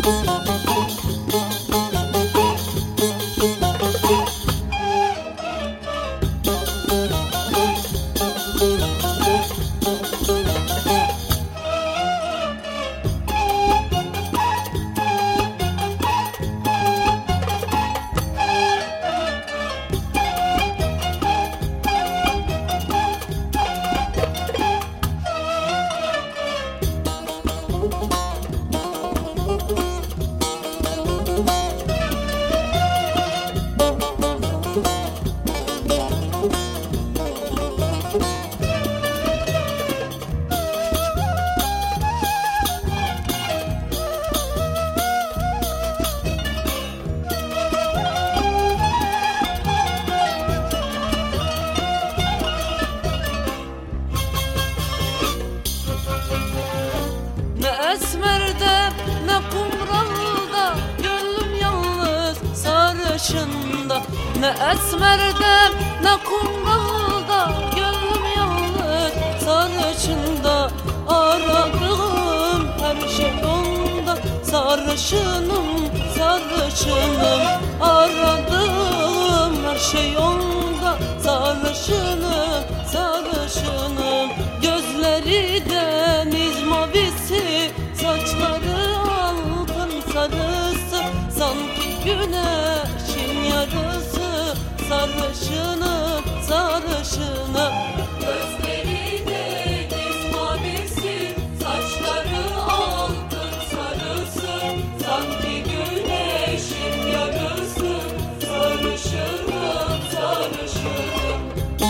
Esmerde ne kumralda, gönlüm yalnız sarışında. Ne esmerde ne kumralda, gönlüm yalnız sarışında. Aradığım her şey onda, sarışınım, sarışınım. Aradığım her şey onda, sarışınım, sarışınım. Gözleri deniz mavisi, saçları altın sarısı, sanki güneşin yarısı. Sarışınım, sarışınım. Gözleri deniz mavisi, saçları altın sarısı, sanki güneşin yarısı. Sarışınım, sarışınım.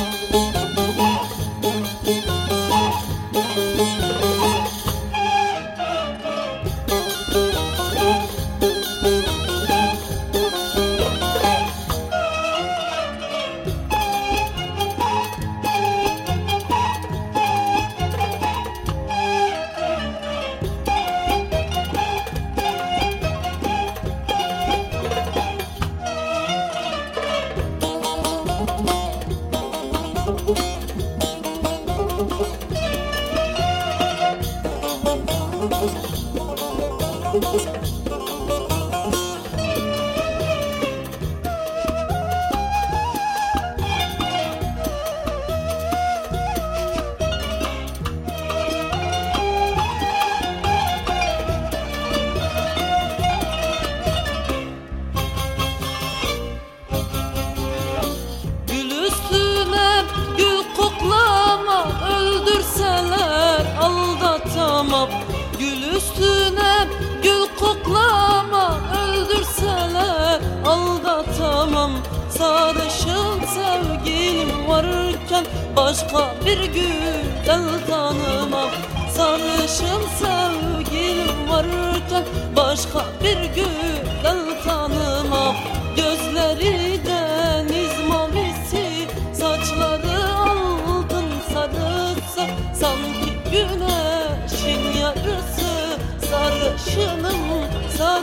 Gül üstüne gül koklama, öldürseler aldatamam. Gül üstüne gül koklama, öldürseler aldatamam. Sarışın sevgilim varken başka bir güzel tanımam. Sarışın sevgilim varken başka bir güzel tanımam. Gözleri deniz mavisi, saçları altın sarısı, sanki güneşin yarısı. Sarışınım,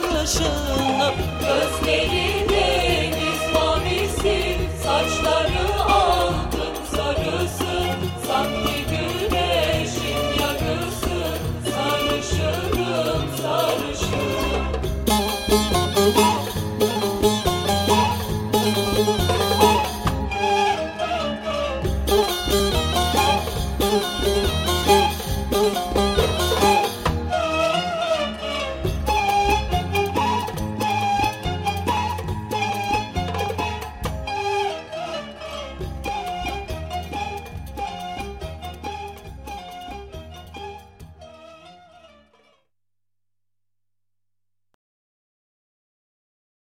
sarışınım. Gözleri deniz mavisi, saçları